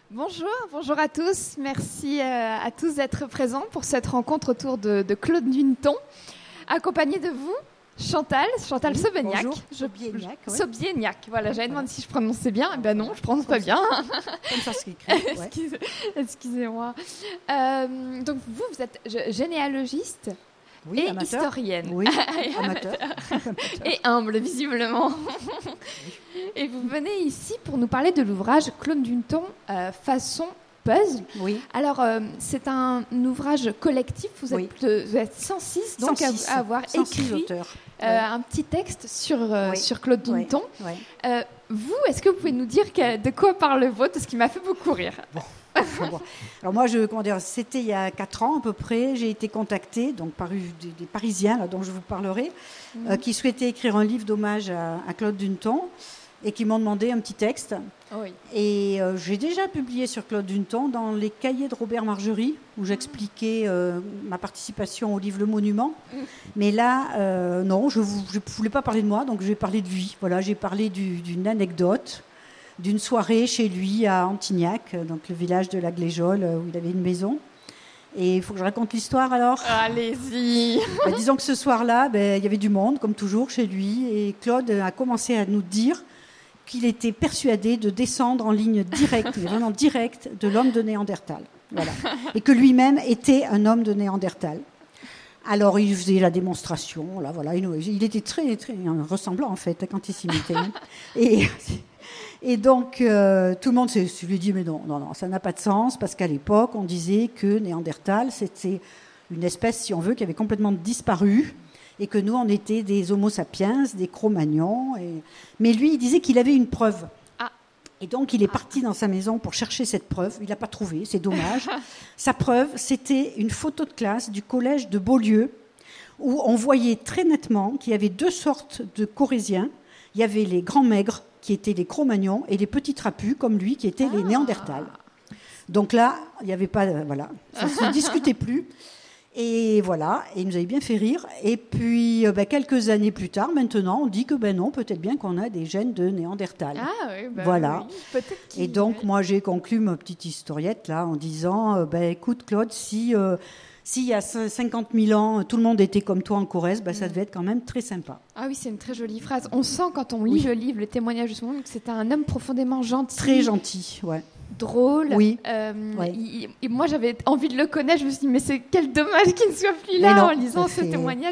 Bonjour à tous. Merci à tous d'être présents pour cette rencontre autour de Claude Dunton, accompagné de vous, Chantal Sobieniak. Sobieniak, voilà, j'avais demandé si je prononçais bien. Eh ben non, je prononce pas bien. Comme ça, c'est écrit. Ouais. Excusez-moi. Donc vous êtes généalogiste et amateur. Historienne. Oui, amateur. Et humble, visiblement. Et vous venez ici pour nous parler de l'ouvrage Claude Dunton, façon puzzle. Oui. Alors, c'est un ouvrage collectif. Vous êtes 106, donc 106, à avoir 106 écrit auteurs. un petit texte sur Claude Dunton. Oui. Vous, est-ce que vous pouvez nous dire de quoi parle le vôtre? Ce qui m'a fait beaucoup rire. Bon. Alors moi, c'était il y a 4 ans à peu près, j'ai été contactée donc, par des Parisiens, là, dont je vous parlerai, qui souhaitaient écrire un livre d'hommage à Claude Dunton et qui m'ont demandé un petit texte. Oui. Et j'ai déjà publié sur Claude Dunton dans les cahiers de Robert Margerie, où j'expliquais ma participation au livre Le Monument. Mais là, non, je ne voulais pas parler de moi, donc je vais parler de lui. Voilà, j'ai parlé d'une anecdote, d'une soirée chez lui à Antignac, donc le village de la Gléjole, où il avait une maison. Et il faut que je raconte l'histoire alors. Allez-y. Disons que ce soir-là, il y avait du monde, comme toujours, chez lui. Et Claude a commencé à nous dire qu'il était persuadé de descendre en ligne directe, mais vraiment directe, de l'homme de Néandertal. Voilà. Et que lui-même était un homme de Néandertal. Alors, il faisait la démonstration. Là, voilà, il était très, très ressemblant, en fait, quand il s'imitait. Et donc, tout le monde se lui dit, mais non, ça n'a pas de sens, parce qu'à l'époque, on disait que Néandertal, c'était une espèce, si on veut, qui avait complètement disparu, et que nous, on était des Homo sapiens, des Cro-Magnons. Mais lui, il disait qu'il avait une preuve. Et donc, il est parti dans sa maison pour chercher cette preuve. Il n'a pas trouvé, c'est dommage. Sa preuve, c'était une photo de classe du collège de Beaulieu, où on voyait très nettement qu'il y avait 2 sortes de Corésiens. Il y avait les grands maigres, qui étaient les Cro-Magnons, et les petits trapus, comme lui, qui étaient les Néandertals. Donc là, il n'y avait pas... voilà, ça ne se discutait plus. Et voilà, et il nous avait bien fait rire. Et puis, quelques années plus tard, maintenant, on dit que non, peut-être bien qu'on a des gènes de Néandertal. Ah oui, voilà. Oui, peut-être qu'il... Et donc, moi, j'ai conclu ma petite historiette, là, en disant, écoute, Claude, s'il y a 50 000 ans, tout le monde était comme toi en Corrèze, ça devait être quand même très sympa. Ah oui, c'est une très jolie phrase. On sent, quand on lit le livre, le témoignage de son monde, que c'était un homme profondément gentil. Très gentil, ouais. Drôle. Oui. Et moi, j'avais envie de le connaître. Je me suis dit, mais c'est quel dommage qu'il ne soit plus là. En lisant ce témoignage.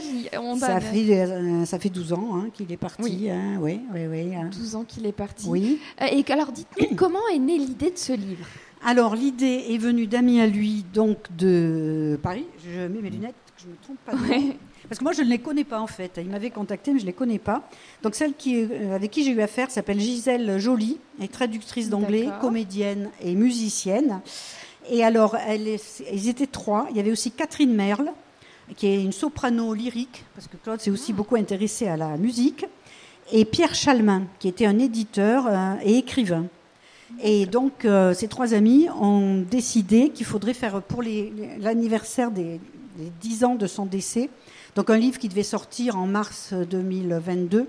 Ça fait 12 ans qu'il est parti. Oui. 12 ans qu'il est parti. Oui. Et alors, dites-nous, comment est née l'idée de ce livre? Alors, l'idée est venue d'amis à lui, donc de Paris. Je mets mes lunettes, que je ne me trompe pas. Ouais. Parce que moi, je ne les connais pas, en fait. Il m'avait contacté, mais je ne les connais pas. Donc, celle avec qui j'ai eu affaire s'appelle Gisèle Joly, elle est traductrice d'anglais, comédienne et musicienne. Et alors, ils étaient 3. Il y avait aussi Catherine Merle, qui est une soprano lyrique, parce que Claude s'est aussi beaucoup intéressé à la musique, et Pierre Chalmin, qui était un éditeur et écrivain. Et donc, ces 3 amis ont décidé qu'il faudrait faire, pour l'anniversaire des 10 ans de son décès, donc un livre qui devait sortir en mars 2022,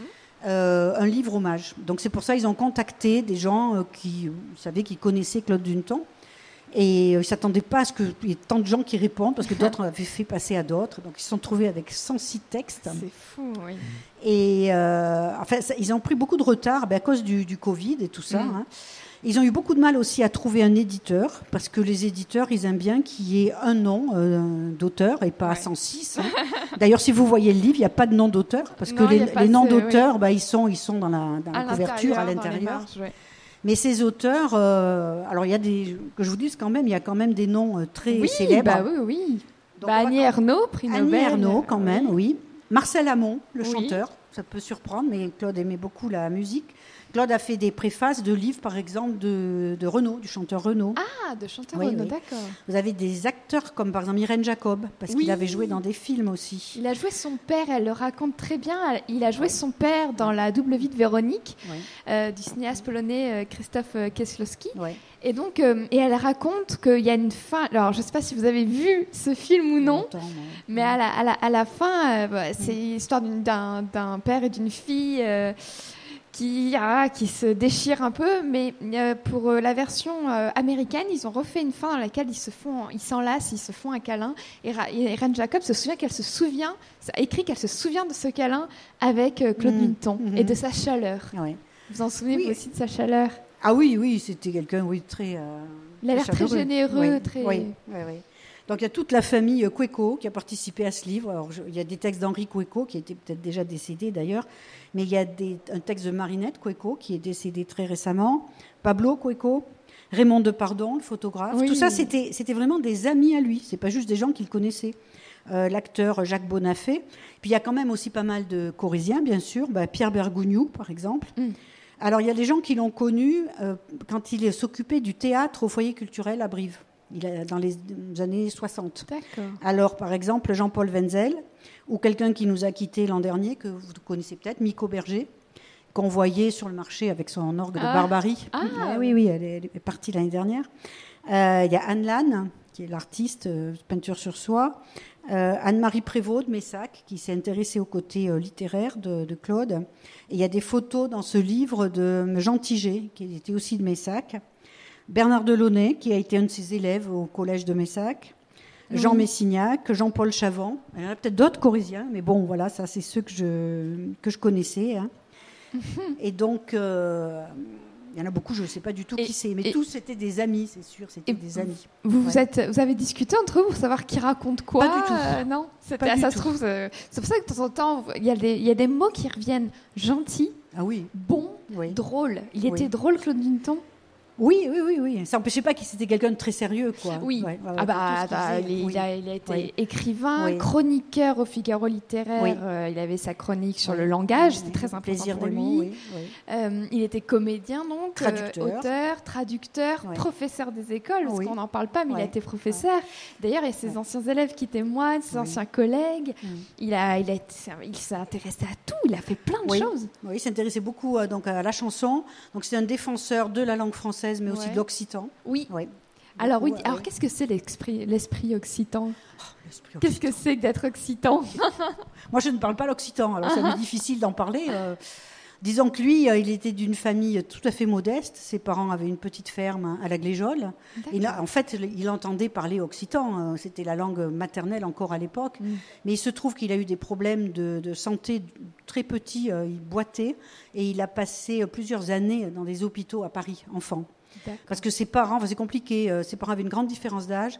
un livre hommage. Donc c'est pour ça qu'ils ont contacté des gens qui connaissaient Claude Dunton. Et ils ne s'attendaient pas à ce qu'il y ait tant de gens qui répondent, parce que d'autres avaient fait passer à d'autres. Donc ils se sont trouvés avec 106 textes. C'est fou, oui. Et ils ont pris beaucoup de retard à cause du Covid et tout ça. Ils ont eu beaucoup de mal aussi à trouver un éditeur, parce que les éditeurs, ils aiment bien qu'il y ait un nom d'auteur et pas 106. D'ailleurs, si vous voyez le livre, il n'y a pas de nom d'auteur, parce que les noms d'auteurs, ils sont dans la couverture, à l'intérieur. Mais ces auteurs, alors il y a que je vous dise quand même, il y a quand même des noms très célèbres. Oui. Annie Ernaux, prix Nobel. Annie Ernaux, quand même, oui. Marcel Amont, le chanteur, ça peut surprendre, mais Claude aimait beaucoup la musique. Claude a fait des préfaces de livres, par exemple, de Renaud, du chanteur Renaud. Ah, de chanteur Renaud, d'accord. Vous avez des acteurs comme, par exemple, Irène Jacob, parce qu'il avait joué dans des films aussi. Il a joué son père, elle le raconte très bien. Il a joué son père dans La double vie de Véronique, du cinéaste polonais Krzysztof Kieślowski. Et donc, et elle raconte qu'il y a une fin. Alors, je ne sais pas si vous avez vu ce film ou non, mais à la fin, c'est l'histoire d'un père et d'une fille qui se déchire un peu, mais pour la version américaine, ils ont refait une fin dans laquelle ils s'enlacent, ils se font un câlin, et Reine Jacob se souvient a écrit qu'elle se souvient de ce câlin avec Claude Minton et de sa chaleur. Ouais. Vous en souvenez vous aussi de sa chaleur? Ah oui, c'était quelqu'un, très. Il a l'air très généreux, très. Oui. Donc il y a toute la famille Cueco qui a participé à ce livre. Alors, il y a des textes d'Henri Cueco qui était peut-être déjà décédé d'ailleurs, mais il y a un texte de Marinette Cueco qui est décédée très récemment, Pablo Cueco, Raymond Depardon, le photographe. Tout ça, c'était vraiment des amis à lui. C'est pas juste des gens qu'il connaissait. L'acteur Jacques Bonafé. Puis il y a quand même aussi pas mal de Corréziens, bien sûr. Pierre Bergougnoux, par exemple. Alors il y a des gens qui l'ont connu quand il s'occupait du théâtre au foyer culturel à Brive. Dans les années 60. D'accord. Alors, par exemple, Jean-Paul Wenzel, ou quelqu'un qui nous a quittés l'an dernier, que vous connaissez peut-être, Miko Berger, qu'on voyait sur le marché avec son orgue de Barbarie. Oui, elle est partie l'année dernière. Il y a Anne Lannes, qui est l'artiste, peinture sur soie. Anne-Marie Prévost de Messac, qui s'est intéressée au côté littéraire de Claude. Et il y a des photos dans ce livre de Jean Tiget, qui était aussi de Messac. Bernard Delaunay, qui a été un de ses élèves au collège de Messac, Jean Messignac, Jean-Paul Chavant. Il y en a peut-être d'autres Corréziens, mais bon, voilà, ça, c'est ceux que je connaissais. Hein. Et donc, il y en a beaucoup, je ne sais pas du tout qui c'est, mais tous c'était des amis, c'est sûr, c'était des amis. Vous avez discuté entre vous pour savoir qui raconte quoi? Pas du tout. Non, c'est pour ça que de temps en temps, il y a des mots qui reviennent gentils, bons, drôles. Il était drôle, Claude Minton? Oui. Ça n'empêchait pas qu'il c'était quelqu'un de très sérieux, quoi. Oui. Il a été écrivain, chroniqueur au Figaro littéraire. Il avait sa chronique sur le langage, c'était très important pour lui. Il était comédien, donc, auteur, traducteur, professeur des écoles, parce qu'on n'en parle pas, mais il a été professeur. D'ailleurs, il y a ses anciens élèves qui témoignent, ses anciens collègues. Il s'est intéressé à tout, il a fait plein de choses. Oui, il s'intéressait beaucoup donc, à la chanson. Donc, c'est un défenseur de la langue française, mais aussi de l'occitan. Oui. Alors, qu'est-ce que c'est l'esprit occitan? Qu'est-ce que c'est que d'être occitan? Moi, je ne parle pas l'occitan, alors ça m'est difficile d'en parler. Disons que lui, il était d'une famille tout à fait modeste. Ses parents avaient une petite ferme à la Gléjole. En fait, il entendait parler occitan. C'était la langue maternelle encore à l'époque. Mais il se trouve qu'il a eu des problèmes de santé très petits. Il boitait et il a passé plusieurs années dans des hôpitaux à Paris, enfant. Parce que ses parents, c'est compliqué, ses parents avaient une grande différence d'âge.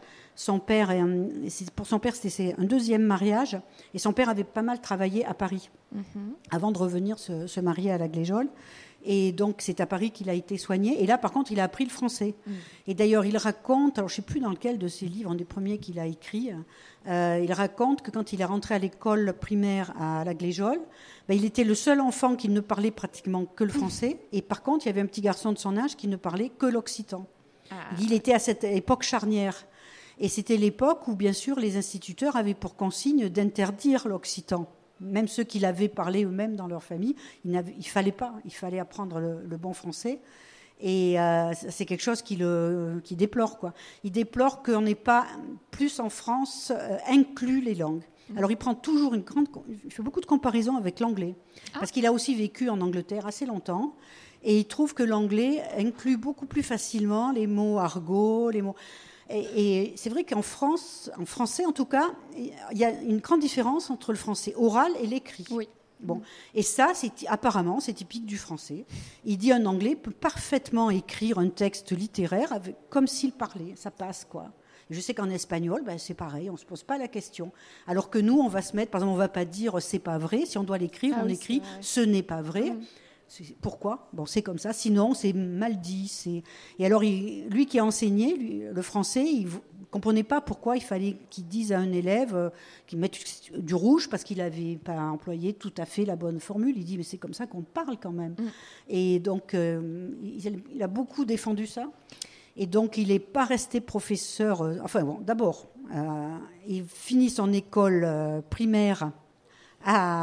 Pour son père, c'était un deuxième mariage. Et son père avait pas mal travaillé à Paris avant de revenir se marier à la Gléjole. Et donc, c'est à Paris qu'il a été soigné. Et là, par contre, il a appris le français. Et d'ailleurs, il raconte, alors je ne sais plus dans lequel de ses livres, un des premiers qu'il a écrit, il raconte que quand il est rentré à l'école primaire à la Gléjole, il était le seul enfant qui ne parlait pratiquement que le français. Et par contre, il y avait un petit garçon de son âge qui ne parlait que l'occitan. Il était à cette époque charnière. Et c'était l'époque où, bien sûr, les instituteurs avaient pour consigne d'interdire l'occitan. Même ceux qui l'avaient parlé eux-mêmes dans leur famille, il fallait pas. Il fallait apprendre le bon français. Et c'est quelque chose qu'il déplore, quoi. Il déplore qu'on n'ait pas plus en France inclus les langues. Alors il prend toujours il fait beaucoup de comparaisons avec l'anglais, parce qu'il a aussi vécu en Angleterre assez longtemps, et il trouve que l'anglais inclut beaucoup plus facilement les mots argot, les mots. Et c'est vrai qu'en France, en français en tout cas, il y a une grande différence entre le français oral et l'écrit. Oui. Bon. Et ça, apparemment, c'est typique du français. Il dit un Anglais peut parfaitement écrire un texte littéraire comme s'il parlait. Ça passe, quoi. Je sais qu'en espagnol, c'est pareil, on ne se pose pas la question. Alors que nous, on va se mettre, par exemple, on ne va pas dire « c'est pas vrai ». Si on doit l'écrire, on écrit « ce n'est pas vrai ». Pourquoi? Bon, c'est comme ça. Sinon, c'est mal dit. Et alors, lui qui a enseigné le français, il ne comprenait pas pourquoi il fallait qu'il dise à un élève qu'il mette du rouge parce qu'il n'avait pas employé tout à fait la bonne formule. Il dit, mais c'est comme ça qu'on parle quand même. Et donc, il a beaucoup défendu ça. Et donc, il n'est pas resté professeur. D'abord, il finit son école primaire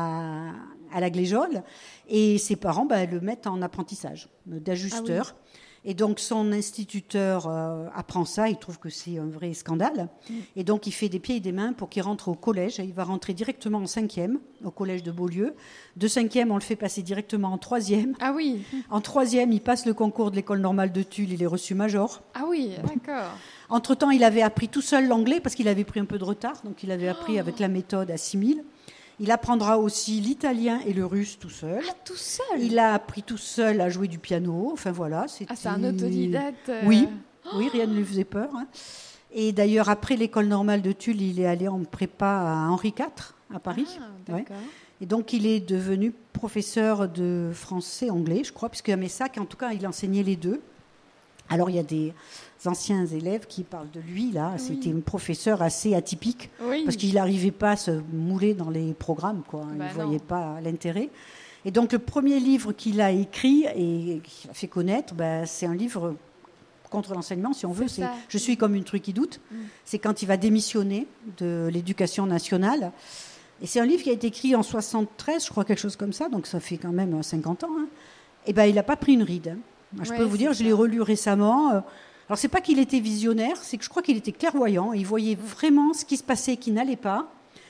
à la Gléjole, et ses parents le mettent en apprentissage d'ajusteur. Et donc son instituteur apprend ça, il trouve que c'est un vrai scandale. Et donc il fait des pieds et des mains pour qu'il rentre au collège. Il va rentrer directement en 5e au collège de Beaulieu. De 5e, on le fait passer directement en 3e. Ah oui. En 3e, il passe le concours de l'école normale de Tulle, il est reçu major. Ah oui, d'accord. Entre-temps, il avait appris tout seul l'anglais parce qu'il avait pris un peu de retard. Donc il avait appris avec la méthode à 6000. Il apprendra aussi l'italien et le russe tout seul. Ah, tout seul. Il a appris tout seul à jouer du piano. Enfin voilà. Ah, c'est un autodidacte. Oui, rien ne lui faisait peur. Hein. Et d'ailleurs, après l'école normale de Tulle, il est allé en prépa à Henri IV, à Paris. Ah, d'accord. Ouais. Et donc, il est devenu professeur de français-anglais, je crois, puisque à Messac, en tout cas, il enseignait les deux. Alors, il y a des anciens élèves qui parlent de lui, là. Oui. C'était un professeur assez atypique, parce qu'il n'arrivait pas à se mouler dans les programmes, quoi. Il ne voyait pas l'intérêt. Et donc, le premier livre qu'il a écrit et qu'il a fait connaître, c'est un livre contre l'enseignement, si on veut. C'est « Je suis comme une truie qui doute ». C'est quand il va démissionner de l'éducation nationale. Et c'est un livre qui a été écrit en 73, je crois, quelque chose comme ça, donc ça fait quand même 50 ans. Hein. Et il n'a pas pris une ride. Je peux vous dire, je l'ai relu récemment. Alors, c'est pas qu'il était visionnaire, c'est que je crois qu'il était clairvoyant. Il voyait vraiment ce qui se passait, qui n'allait pas.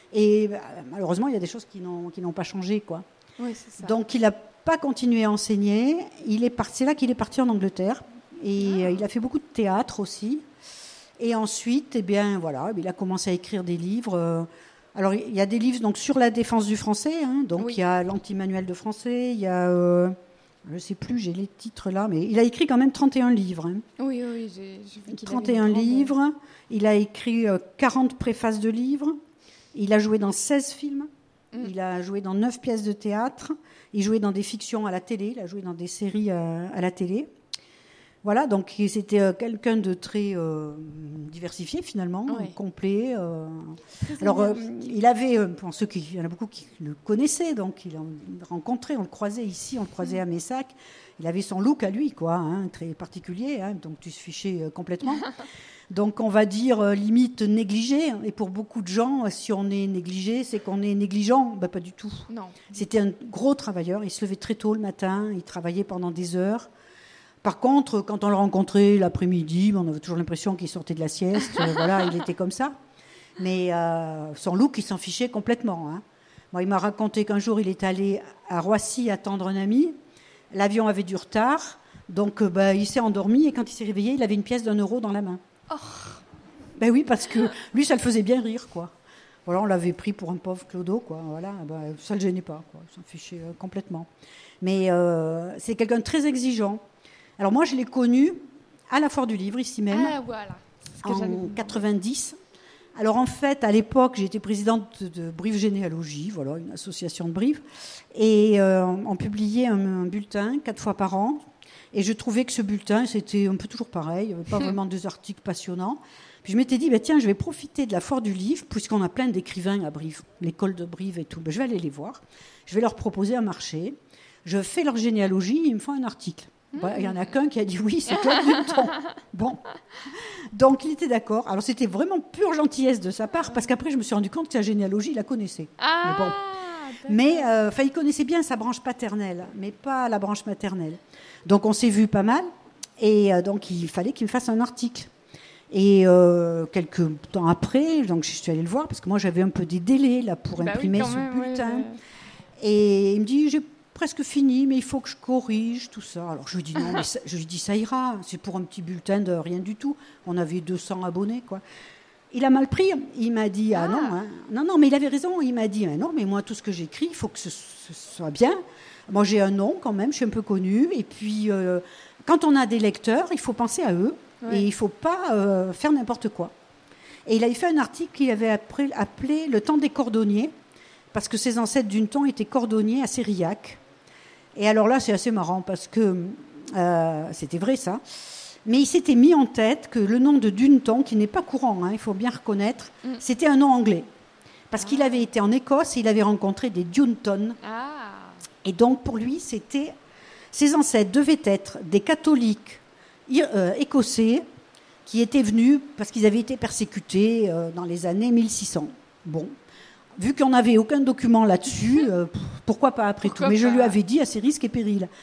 Et malheureusement, il y a des choses qui n'ont pas changé, quoi. Oui, c'est ça. Donc, il n'a pas continué à enseigner. C'est là qu'il est parti en Angleterre. Et il a fait beaucoup de théâtre aussi. Et ensuite, il a commencé à écrire des livres. Alors, il y a des livres donc, sur la défense du français. Hein, donc, il y a l'anti-manuel de français, il y a... je ne sais plus, j'ai les titres là, mais il a écrit quand même 31 livres. Hein. Oui, j'ai vu qu'il 31 livres. Il a écrit 40 préfaces de livres. Il a joué dans 16 films. Il a joué dans 9 pièces de théâtre. Il jouait dans des fictions à la télé. Il a joué dans des séries à la télé. Voilà, donc c'était quelqu'un de très diversifié finalement, complet. Alors, il avait, pour ceux il y en a beaucoup qui le connaissaient, donc il l'a rencontré, on le croisait ici, on le croisait à Messac. Il avait son look à lui, quoi, hein, très particulier, hein, donc tu se fichais complètement. Donc on va dire limite négligé. Et pour beaucoup de gens, si on est négligé, c'est qu'on est négligent. Pas du tout. Non. C'était un gros travailleur. Il se levait très tôt le matin. Il travaillait pendant des heures. Par contre, quand on le rencontrait l'après-midi, on avait toujours l'impression qu'il sortait de la sieste. Voilà, il était comme ça. Mais son look, il s'en fichait complètement. Hein. Moi, il m'a raconté qu'un jour, il est allé à Roissy attendre un ami. L'avion avait du retard. Donc, il s'est endormi. Et quand il s'est réveillé, il avait une pièce d'1 € dans la main. Oh. Oui, parce que lui, ça le faisait bien rire, quoi. Voilà, on l'avait pris pour un pauvre clodo, quoi. Voilà, ça le gênait pas, quoi. Il s'en fichait complètement. Mais c'est quelqu'un de très exigeant. Alors moi, je l'ai connu à la Foire du Livre, ici même, en 90. Alors en fait, à l'époque, j'étais présidente de Brive Généalogie, voilà, une association de Brive, et on publiait un bulletin 4 fois par an. Et je trouvais que ce bulletin, c'était un peu toujours pareil, il n'y avait pas vraiment des articles passionnants. Puis je m'étais dit, tiens, je vais profiter de la Foire du Livre, puisqu'on a plein d'écrivains à Brive, l'école de Brive et tout. Je vais aller les voir, je vais leur proposer un marché, je fais leur généalogie, ils me font un article. Il y en a qu'un qui a dit oui, c'est Claude Dunton. Bon. Donc il était d'accord. Alors c'était vraiment pure gentillesse de sa part, parce qu'après je me suis rendu compte que sa généalogie, il la connaissait. Mais il connaissait bien sa branche paternelle, mais pas la branche maternelle. Donc on s'est vu pas mal, et donc il fallait qu'il me fasse un article. Et quelques temps après, donc je suis allée le voir, parce que moi j'avais un peu des délais là, pour imprimer ce bulletin. Et il me dit, j'ai presque fini, mais il faut que je corrige tout ça. Alors je lui dis non, mais je lui dis ça ira, c'est pour un petit bulletin de rien du tout. On avait 200 abonnés, quoi. Il a mal pris. Il m'a dit non, mais il avait raison. Il m'a dit non, mais moi tout ce que j'écris, il faut que ce soit bien. Moi j'ai un nom quand même, je suis un peu connue. Et puis quand on a des lecteurs, il faut penser à eux et il ne faut pas faire n'importe quoi. Et il avait fait un article qu'il avait appelé Le temps des cordonniers, parce que ses ancêtres Dunton étaient cordonniers à Sérillac. Et alors là, c'est assez marrant parce que c'était vrai ça. Mais il s'était mis en tête que le nom de Dunton, qui n'est pas courant, hein, il faut bien reconnaître, c'était un nom anglais. Parce qu'il avait été en Écosse et il avait rencontré des Dunton. Et donc pour lui, ses ancêtres devaient être des catholiques écossais qui étaient venus parce qu'ils avaient été persécutés dans les années 1600. Bon. Vu qu'on n'avait aucun document là-dessus, pourquoi pas après tout. Mais je lui avais dit à ses risques et périls.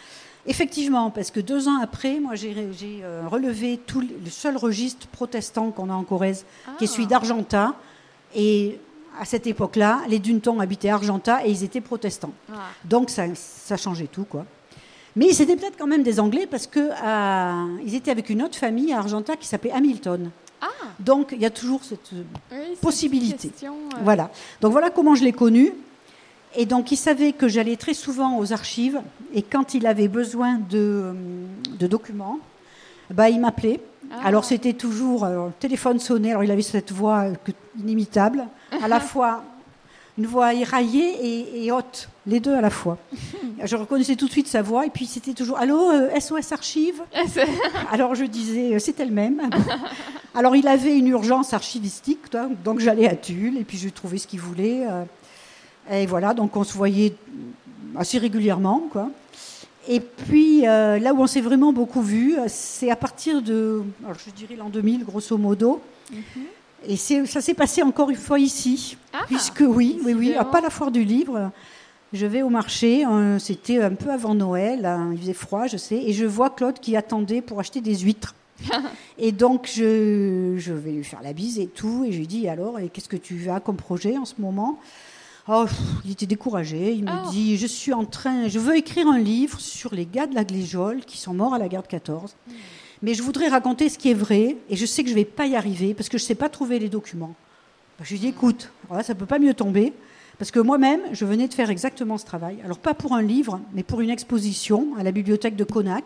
Effectivement, parce que 2 ans après, moi, j'ai relevé le seul registre protestant qu'on a en Corrèze, qui est celui d'Argentat. Et à cette époque-là, les Dunetons habitaient Argentat et ils étaient protestants. Donc, ça changeait tout, quoi. Mais c'était peut-être quand même des Anglais parce qu'ils étaient avec une autre famille à Argentat qui s'appelait Hamilton. Donc, il y a toujours cette possibilité. Voilà. Donc, voilà comment je l'ai connu. Et donc, il savait que j'allais très souvent aux archives. Et quand il avait besoin de documents, il m'appelait. Alors, c'était toujours... le téléphone sonnait. Alors, il avait cette voix inimitable. À la fois, une voix éraillée et haute. Les deux à la fois. Je reconnaissais tout de suite sa voix. Et puis, c'était toujours... Allô, SOS Archives. Alors, je disais, c'est elle-même. Alors, il avait une urgence archivistique. Donc, j'allais à Tulle. Et puis, je trouvais ce qu'il voulait... Et voilà, donc on se voyait assez régulièrement, quoi. Et puis, là où on s'est vraiment beaucoup vus, c'est à partir de, alors je dirais l'an 2000, grosso modo. Et ça s'est passé encore une fois ici. Puisque oui, pas la foire du livre. Je vais au marché, c'était un peu avant Noël, il faisait froid, je sais, et je vois Claude qui attendait pour acheter des huîtres. Et donc, je vais lui faire la bise et tout, et je lui dis, alors, et qu'est-ce que tu as comme projet en ce moment ? Il était découragé. Il me dit, je veux écrire un livre sur les gars de la Gléjole qui sont morts à la guerre de 14. Mais je voudrais raconter ce qui est vrai et je sais que je ne vais pas y arriver parce que je ne sais pas trouver les documents. Je lui dis, écoute, ça ne peut pas mieux tomber parce que moi-même, je venais de faire exactement ce travail. Alors, pas pour un livre, mais pour une exposition à la bibliothèque de Connac.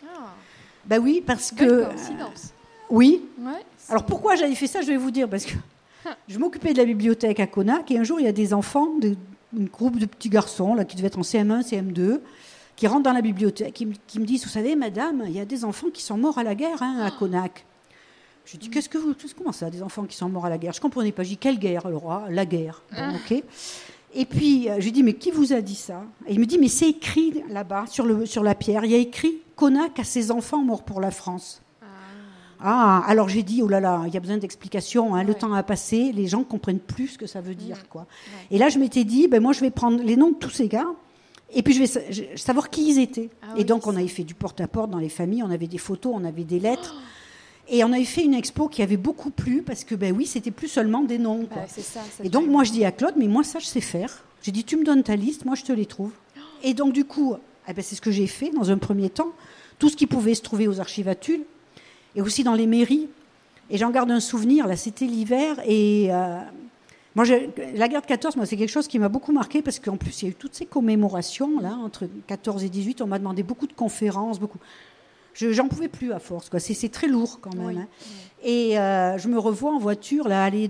Oui, parce que... Belle coïncidence. Oui. Ouais, alors, pourquoi j'avais fait ça, je vais vous dire, parce que... Je m'occupais de la bibliothèque à Connac et un jour, il y a des enfants, un groupe de petits garçons là, qui devaient être en CM1, CM2, qui rentrent dans la bibliothèque, qui me disent, vous savez, madame, il y a des enfants qui sont morts à la guerre à Connac. Je dis, comment ça, des enfants qui sont morts à la guerre ? Je ne comprenais pas. Je dis, quelle guerre ? Alors, la guerre. Bon, ok. Et puis, je lui dis, mais qui vous a dit ça ? Et il me dit, mais c'est écrit là-bas, sur la pierre, il y a écrit Connac à ses enfants morts pour la France. Alors j'ai dit, oh là là, il y a besoin d'explications, le temps a passé, les gens ne comprennent plus ce que ça veut dire, quoi. Et là, je m'étais dit, moi, je vais prendre les noms de tous ces gars, et puis je vais savoir qui ils étaient. Et donc, on avait fait du porte-à-porte dans les familles, on avait des photos, on avait des lettres, et on avait fait une expo qui avait beaucoup plu, parce que, c'était plus seulement des noms, quoi. C'est ça, et donc, moi, je dis à Claude, mais moi, ça, je sais faire. J'ai dit, tu me donnes ta liste, moi, je te les trouve. Et donc, du coup, c'est ce que j'ai fait, dans un premier temps, tout ce qui pouvait se trouver aux archives à Tulle, et aussi dans les mairies. Et j'en garde un souvenir, là, c'était l'hiver, et la guerre de 14, moi, c'est quelque chose qui m'a beaucoup marqué, parce qu'en plus, il y a eu toutes ces commémorations, là, entre 14 et 18, on m'a demandé beaucoup de conférences, beaucoup... J'en pouvais plus à force, quoi. C'est très lourd, quand même. Hein. Et je me revois en voiture, là, aller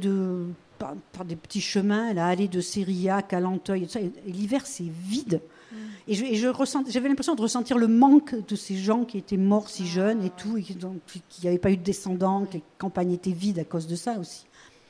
par des petits chemins, là, aller de Sérillac à Lanteuil, et l'hiver, c'est vide. Et j'avais l'impression de ressentir le manque de ces gens qui étaient morts si jeunes et tout, et qui n'avaient pas eu de descendants, que les campagnes étaient vides à cause de ça aussi.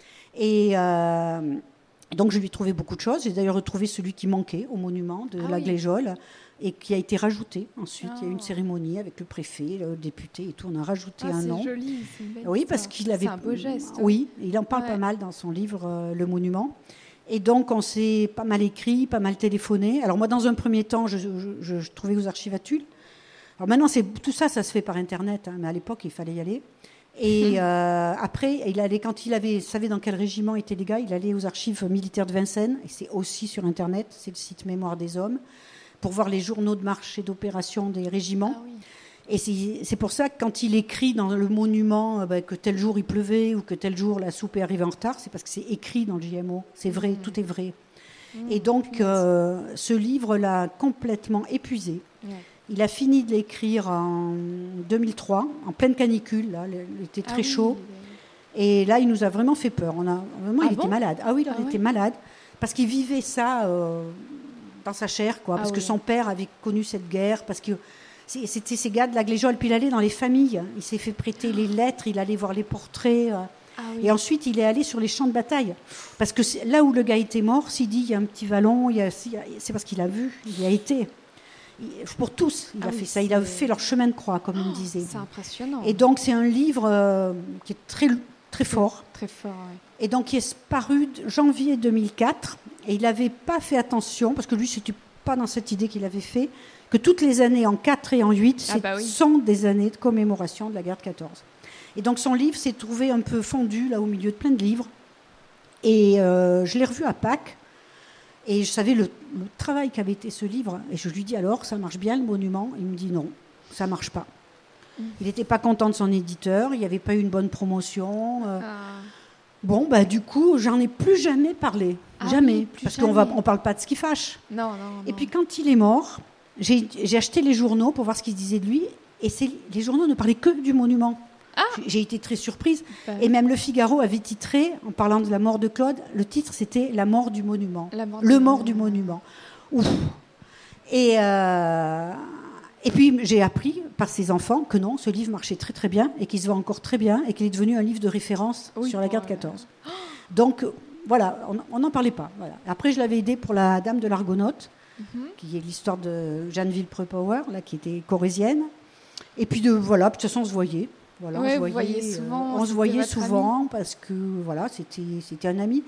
Et donc je lui ai trouvé beaucoup de choses. J'ai d'ailleurs retrouvé celui qui manquait au monument de la Gléjole et qui a été rajouté ensuite. Il y a eu une cérémonie avec le préfet, le député et tout. On a rajouté un nom. C'est joli, c'est une belle Oui, parce qu'il avait... C'est un beau geste. Oui, il en parle pas mal dans son livre, Le Monument. Et donc, on s'est pas mal écrit, pas mal téléphoné. Alors moi, dans un premier temps, je trouvais aux archives à Tulle. Alors maintenant, tout ça se fait par Internet, mais à l'époque, il fallait y aller. Et après, quand il savait dans quel régiment étaient les gars, il allait aux archives militaires de Vincennes, et c'est aussi sur Internet, c'est le site Mémoire des Hommes, pour voir les journaux de marche et d'opération des régiments. Et c'est pour ça que quand il écrit dans le monument que tel jour il pleuvait ou que tel jour la soupe est arrivée en retard, c'est parce que c'est écrit dans le JMO. C'est vrai, tout est vrai. Et donc, ce livre l'a complètement épuisé. Il a fini de l'écrire en 2003, en pleine canicule. Là, il était très chaud. Et là, il nous a vraiment fait peur. Il était malade. Il était malade parce qu'il vivait ça dans sa chair, quoi. Parce que son père avait connu cette guerre, parce que c'était ces gars de la Gléjole, puis il allait dans les familles, il s'est fait prêter les lettres, il allait voir les portraits, et ensuite il est allé sur les champs de bataille, parce que là où le gars était mort, s'il dit il y a un petit vallon, c'est parce qu'il a vu, il y a été. Pour tous, il a fait ça, il a fait leur chemin de croix, comme il me disait. C'est impressionnant. Et donc c'est un livre qui est très, très fort. Très fort, oui. Et donc il est paru janvier 2004, et il n'avait pas fait attention, parce que lui, c'était pas dans cette idée qu'il avait fait, que toutes les années en 4 et en 8 sont des années de commémoration de la guerre de 14. Et donc son livre s'est trouvé un peu fondu là au milieu de plein de livres. Et je l'ai revu à Pâques. Et je savais le travail qu'avait été ce livre. Et je lui dis alors, ça marche bien le monument? Il me dit non, ça ne marche pas. Il n'était pas content de son éditeur, il n'y avait pas eu une bonne promotion. Bon, du coup, j'en ai plus jamais parlé. Jamais. Parce qu'on ne parle pas de ce qui fâche. Non. Et puis quand il est mort, j'ai acheté les journaux pour voir ce qu'ils disaient de lui. Et les journaux ne parlaient que du monument. J'ai été très surprise. Et même Le Figaro avait titré, en parlant de la mort de Claude, le titre c'était « La mort du monument ». Le mort du monument. Ouf. Et puis j'ai appris par ses enfants que non, ce livre marchait très très bien et qu'il se vend encore très bien et qu'il est devenu un livre de référence sur la guerre de 14. Donc voilà, on n'en parlait pas. Voilà. Après je l'avais aidé pour La Dame de l'Argonaute, qui est l'histoire de Jeanne Villepreux-Power, là, qui était corrézienne. Et puis de toute façon on se voyait. Voilà, on se voyait souvent parce que voilà, c'était un ami.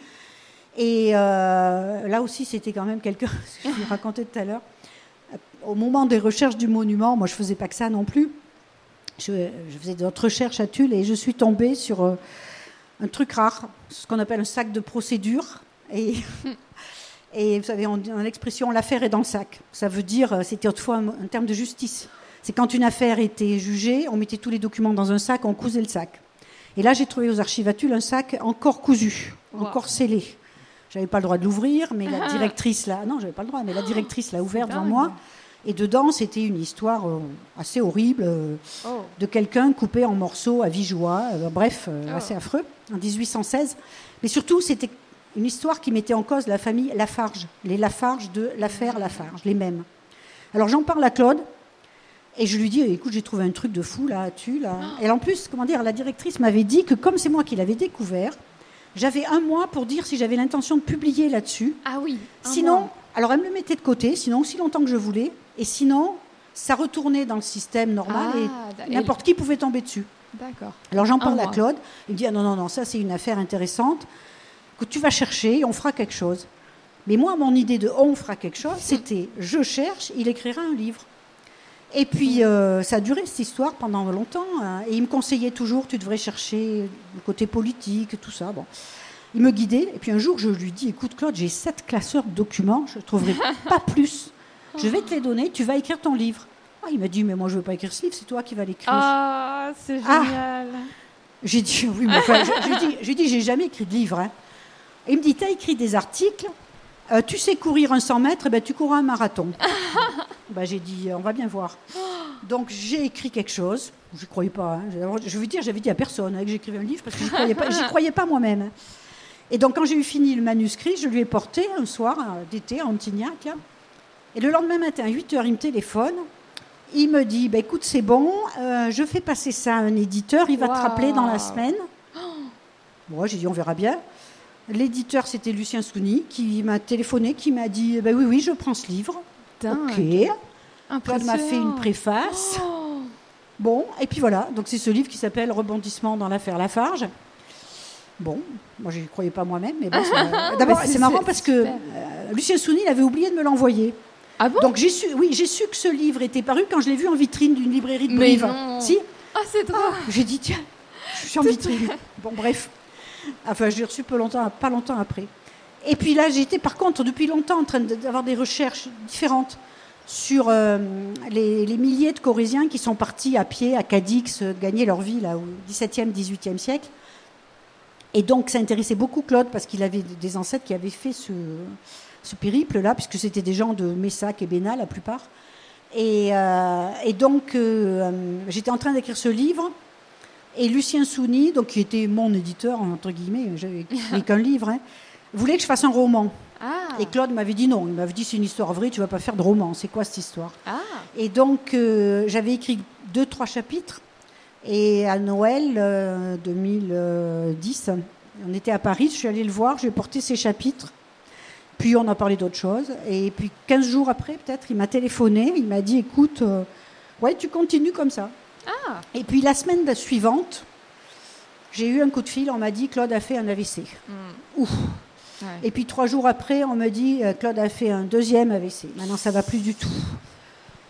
Et là aussi, c'était quand même quelqu'un, ce que je vous racontais tout à l'heure. Au moment des recherches du monument, moi je ne faisais pas que ça non plus. Je faisais d'autres recherches à Tulle et je suis tombée sur un truc rare, ce qu'on appelle un sac de procédure. Et vous savez, on a l'expression « l'affaire est dans le sac ». Ça veut dire, c'était autrefois un terme de justice. C'est quand une affaire était jugée, on mettait tous les documents dans un sac, on cousait le sac. Et là, j'ai trouvé aux archives à Tulle un sac encore cousu, encore scellé. J'avais pas le droit de l'ouvrir, mais la directrice là, non, j'avais pas le droit, mais la directrice l'a ouvert devant moi. Et dedans, c'était une histoire assez horrible de quelqu'un coupé en morceaux à Vigeois. Assez affreux, en 1816. Mais surtout, c'était une histoire qui mettait en cause la famille Lafarge, les Lafarge de l'affaire Lafarge, les mêmes. Alors j'en parle à Claude. Et je lui dis, écoute, j'ai trouvé un truc de fou là-dessus. Là. Et en plus, la directrice m'avait dit que comme c'est moi qui l'avais découvert, j'avais 1 mois pour dire si j'avais l'intention de publier là-dessus. Ah oui. Sinon, alors elle me le mettait de côté, sinon aussi longtemps que je voulais. Et sinon, ça retournait dans le système normal et n'importe qui pouvait tomber dessus. D'accord. Alors j'en parle à Claude. Il me dit, non, ça c'est une affaire intéressante que tu vas chercher et on fera quelque chose. Mais moi, mon idée de on fera quelque chose, c'était je cherche, il écrira un livre. Et puis, ça a duré, cette histoire, pendant longtemps. Et il me conseillait toujours, tu devrais chercher le côté politique, tout ça. Bon. Il me guidait. Et puis un jour, je lui dis, écoute, Claude, j'ai 7 classeurs de documents, je ne trouverai pas plus. Je vais te les donner, tu vas écrire ton livre. Il m'a dit, mais moi, je ne veux pas écrire ce livre, c'est toi qui vas l'écrire. Ah, c'est génial. J'ai dit, oui, mais enfin, j'ai jamais écrit de livre. Hein. Et il me dit, tu as écrit des articles, tu sais courir un 100 mètres, tu courras un marathon. J'ai dit, on va bien voir. Donc, j'ai écrit quelque chose. Je ne croyais pas. Hein. Je veux dire, j'avais dit à personne que j'écrivais un livre parce que je n'y croyais pas moi-même. Et donc, quand j'ai eu fini le manuscrit, je lui ai porté un soir d'été à Antignac. Là. Et le lendemain matin, à 8h, il me téléphone. Il me dit, écoute, c'est bon, je fais passer ça à un éditeur, il va te rappeler dans la semaine. Bon, j'ai dit, on verra bien. L'éditeur, c'était Lucien Souni, qui m'a téléphoné, qui m'a dit, oui, je prends ce livre. Ok. Claude m'a fait une préface. Bon, et puis voilà. Donc c'est ce livre qui s'appelle Rebondissement dans l'affaire Lafarge. Bon, moi je n'y croyais pas moi-même, mais bon. D'abord, c'est marrant parce que Lucien Souni, il avait oublié de me l'envoyer. Ah bon ? Donc j'ai su que ce livre était paru quand je l'ai vu en vitrine d'une librairie de Brive. Si ? Ah, c'est drôle. J'ai dit tiens, je suis en vitrine. Bon, bref. Enfin, je l'ai reçu pas longtemps après. Et puis là, j'étais par contre depuis longtemps en train d'avoir des recherches différentes sur les milliers de Corréziens qui sont partis à pied à Cadix gagner leur vie là, au XVIIe, XVIIIe siècle. Et donc, ça intéressait beaucoup Claude parce qu'il avait des ancêtres qui avaient fait ce périple-là, puisque c'était des gens de Messac et Bénat, la plupart. Et donc, j'étais en train d'écrire ce livre. Et Lucien Souni, donc, qui était mon éditeur, entre guillemets, j'avais écrit qu'un livre, voulait que je fasse un roman. Ah. Et Claude m'avait dit non. Il m'avait dit c'est une histoire vraie, tu ne vas pas faire de roman. C'est quoi cette histoire ? Et donc, j'avais écrit 2-3 chapitres. Et à Noël 2010, on était à Paris, je suis allée le voir, je lui ai porté ses chapitres. Puis on a parlé d'autre chose. Et puis 15 jours après, peut-être, il m'a téléphoné. Il m'a dit, écoute, tu continues comme ça. Ah. Et puis la semaine suivante, j'ai eu un coup de fil. On m'a dit, Claude a fait un AVC. Ouf. Ouais. Et puis 3 jours après, on me dit, Claude a fait un 2e AVC. Maintenant, ça ne va plus du tout.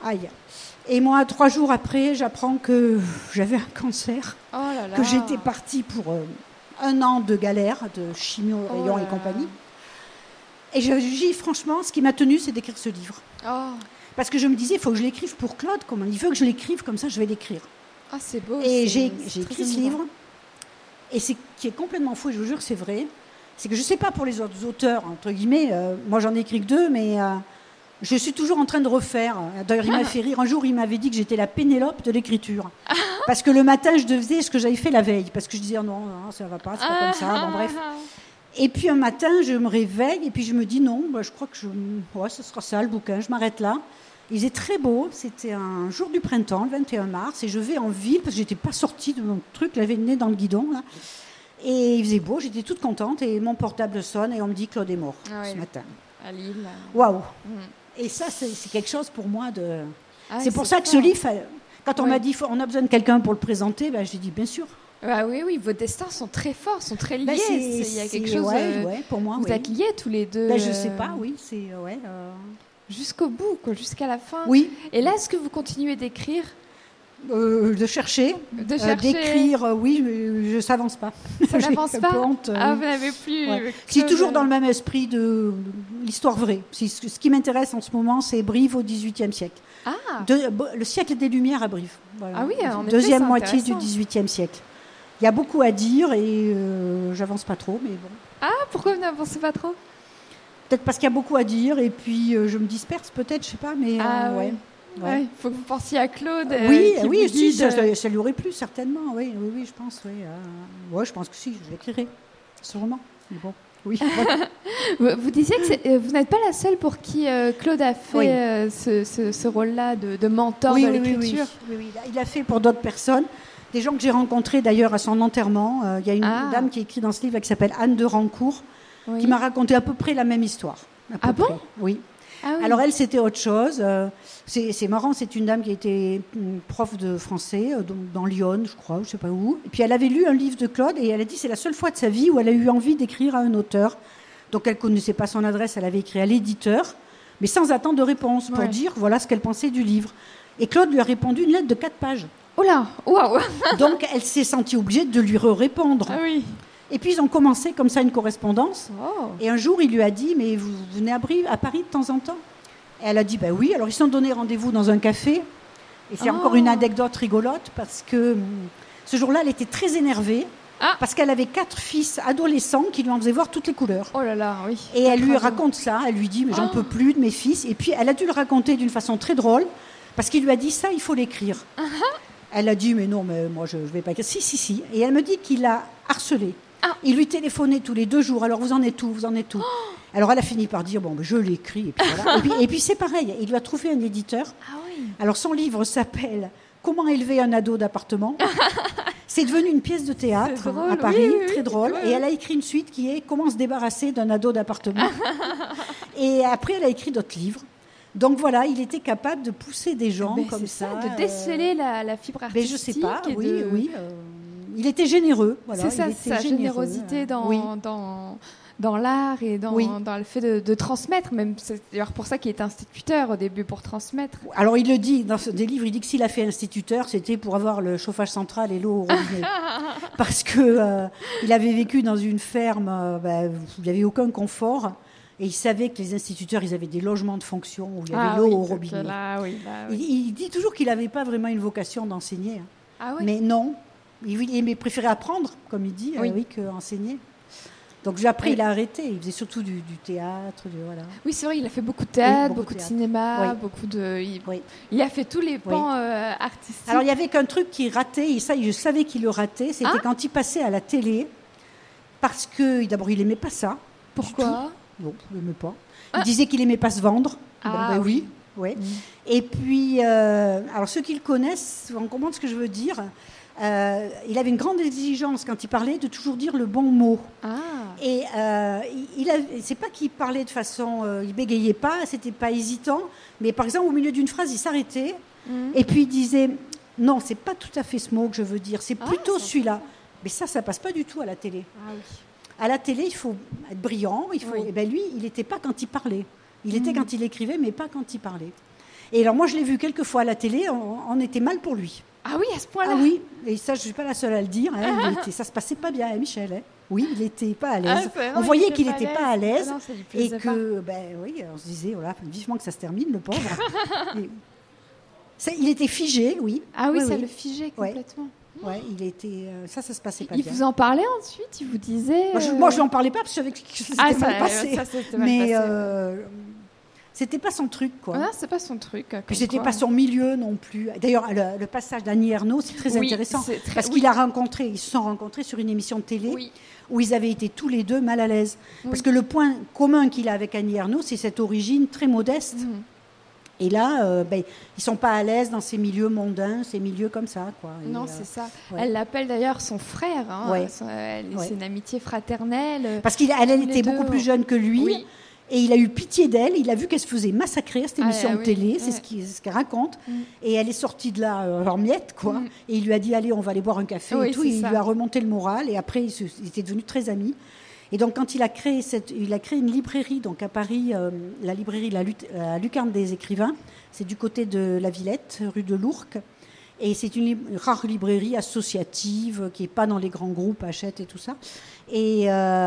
Aïe. Et moi, 3 jours après, j'apprends que j'avais un cancer, que j'étais partie pour 1 an de galère, de chimio, rayons et compagnie. Et je dis, franchement, ce qui m'a tenue, c'est d'écrire ce livre. Parce que je me disais, il faut que je l'écrive pour Claude. Comment il veut que je l'écrive, comme ça, je vais l'écrire. Ah, c'est beau. Et j'ai écrit ce livre. Et ce qui est complètement faux, je vous jure que c'est vrai, c'est que je ne sais pas pour les autres auteurs, entre guillemets, moi j'en ai écrit que 2, mais je suis toujours en train de refaire. D'ailleurs, il m'a fait rire. Un jour, il m'avait dit que j'étais la Pénélope de l'écriture. Parce que le matin, je faisais ce que j'avais fait la veille. Parce que je disais, non, ça ne va pas, c'est pas comme ça. Bon, bref. Et puis un matin, je me réveille et puis je me dis, non, je crois que ce sera ça le bouquin, je m'arrête là. Il faisait très beau, c'était un jour du printemps, le 21 mars, et je vais en ville, parce que je n'étais pas sortie de mon truc, j'avais le nez dans le guidon, là. Et il faisait beau, j'étais toute contente, et mon portable sonne, et on me dit Claude est mort ce matin. À Lille. Waouh. Et ça, c'est quelque chose pour moi de... c'est pour ça que ce livre, quand on m'a dit on a besoin de quelqu'un pour le présenter, j'ai dit bien sûr. Oui, vos destins sont très forts, sont très liés. Il y a quelque chose... pour moi, vous êtes liés tous les deux. Je ne sais pas, oui, c'est... Jusqu'au bout, jusqu'à la fin. Oui. Et là, est-ce que vous continuez d'écrire de chercher, d'écrire, oui, je ne s'avance pas. Ça n'avance pas honte, vous n'avez plus... C'est toujours dans le même esprit de l'histoire vraie. Ce qui m'intéresse en ce moment, c'est Brive au XVIIIe siècle. Le siècle des Lumières à Brive. Voilà. Ah oui, en effet, deuxième moitié du XVIIIe siècle. Il y a beaucoup à dire et j'avance pas trop, mais bon. Ah, pourquoi vous n'avancez pas trop ? Peut-être parce qu'il y a beaucoup à dire et puis je me disperse peut-être, je sais pas, mais il faut que vous pensiez à Claude. Ça lui aurait plu certainement, oui, je pense, je pense que si, je l'écrirai, sûrement. Mais bon, oui. Vous disiez que vous n'êtes pas la seule pour qui Claude a fait ce rôle-là de mentor de l'écriture. Oui, il a fait pour d'autres personnes. Des gens que j'ai rencontrés d'ailleurs à son enterrement. Il y a une dame qui écrit dans ce livre qui s'appelle Anne de Rancourt, qui m'a raconté à peu près la même histoire. Bon ? Oui. Alors elle, c'était autre chose. C'est marrant, c'est une dame qui a été prof de français dans Lyon, je crois, je ne sais pas où. Et puis elle avait lu un livre de Claude et elle a dit que c'est la seule fois de sa vie où elle a eu envie d'écrire à un auteur. Donc elle ne connaissait pas son adresse, elle avait écrit à l'éditeur, mais sans attendre de réponse pour dire voilà ce qu'elle pensait du livre. Et Claude lui a répondu une lettre de 4 pages. Oh là, waouh. Donc elle s'est sentie obligée de lui répondre. Ah oui. Et puis ils ont commencé comme ça une correspondance. Et un jour il lui a dit mais vous venez à Paris de temps en temps ? Et elle a dit oui. Alors ils se sont donné rendez-vous dans un café. Et c'est encore une anecdote rigolote parce que ce jour-là elle était très énervée parce qu'elle avait 4 fils adolescents qui lui en faisaient voir toutes les couleurs. Oh là là, oui. Et elle lui raconte ça. Elle lui dit mais j'en peux plus de mes fils. Et puis elle a dû le raconter d'une façon très drôle parce qu'il lui a dit ça il faut l'écrire. Elle a dit mais non mais moi je vais pas écrire. Si. Et elle me dit qu'il l'a harcelé. Il lui téléphonait tous les 2 jours. Alors, vous en êtes où ? Alors, elle a fini par dire, je l'écris. Et puis, voilà. et puis, c'est pareil. Il lui a trouvé un éditeur. Alors, son livre s'appelle « Comment élever un ado d'appartement ». C'est devenu une pièce de théâtre à Paris, très drôle. Et elle a écrit une suite qui est « Comment se débarrasser d'un ado d'appartement ». Et après, elle a écrit d'autres livres. Donc voilà, il était capable de pousser des gens comme ça. De déceler la fibre artistique. Je ne sais pas, oui. Il était généreux. Voilà. C'est ça, sa générosité dans l'art et dans le fait de transmettre. Même, c'est d'ailleurs pour ça qu'il est instituteur au début, pour transmettre. Alors il le dit dans des livres, il dit que s'il a fait instituteur, c'était pour avoir le chauffage central et l'eau au robinet. Parce qu'il avait vécu dans une ferme où il n'y avait aucun confort. Et il savait que les instituteurs, ils avaient des logements de fonction où il y avait l'eau au robinet. Il dit toujours qu'il n'avait pas vraiment une vocation d'enseigner. Mais non. Il préférait apprendre, comme il dit, qu'enseigner. Donc après, il a arrêté. Il faisait surtout du théâtre. Voilà. Oui, c'est vrai, il a fait beaucoup de théâtre, beaucoup de cinéma, beaucoup de... Il a fait tous les pans artistiques. Alors, il y avait qu'un truc qui ratait, et ça, je savais qu'il le ratait, c'était quand il passait à la télé, parce que, d'abord, il n'aimait pas ça. Pourquoi ? Non, il n'aimait pas. Il disait qu'il n'aimait pas se vendre. Oui. Et puis, alors ceux qui le connaissent vont comprendre ce que je veux dire. Il avait une grande exigence quand il parlait de toujours dire le bon mot. Et c'est pas qu'il parlait de façon, il bégayait pas, c'était pas hésitant, mais par exemple au milieu d'une phrase il s'arrêtait et puis il disait non, c'est pas tout à fait ce mot que je veux dire, c'est plutôt celui-là. Mais ça passe pas du tout à la télé. À la télé il faut être brillant, et lui il n'était pas quand il parlait, il était quand il écrivait mais pas quand il parlait. Et alors moi, je l'ai vu quelques fois à la télé, on était mal pour lui. Ah oui, à ce point-là. Ah oui, et ça, je ne suis pas la seule à le dire. Hein, ça ne se passait pas bien, Michel. Hein. Oui, il n'était pas à l'aise. On voyait qu'il n'était pas à l'aise. Et que, oui, on se disait, voilà, vivement que ça se termine, le pauvre. Il était figé, oui. Ah oui, ça le figeait complètement. Ouais, il était. Ça se passait pas bien. Il vous en parlait ensuite? Il vous disait. Moi, je n'en parlais pas parce que je savais que c'était mal passé. Ça, c'était mal passé. C'était pas son truc, quoi. Ah, c'est pas son truc. Puis c'était pas son milieu non plus. D'ailleurs, le passage d'Annie Ernaux, c'est très intéressant parce qu'ils se sont rencontrés sur une émission de télé où ils avaient été tous les deux mal à l'aise. Parce que le point commun qu'il a avec Annie Ernaux, c'est cette origine très modeste. Et là, ils sont pas à l'aise dans ces milieux mondains, ces milieux comme ça, quoi. Non, c'est ça. Ouais. Elle l'appelle d'ailleurs son frère. Hein. C'est une amitié fraternelle. Parce qu'elle était beaucoup plus jeune que lui. Oui. Et il a eu pitié d'elle, il a vu qu'elle se faisait massacrer à cette émission de télé, c'est ce qu'elle raconte. Et elle est sortie de là en miettes, quoi. Et il lui a dit, allez, on va aller boire un café et tout. Il lui a remonté le moral et après, ils étaient devenus très amis. Et donc, quand il a créé une librairie, donc à Paris, la librairie la Lucarne des Écrivains, c'est du côté de la Villette, rue de l'Ourcq. Et c'est une rare librairie associative qui n'est pas dans les grands groupes, Hachette et tout ça. Et il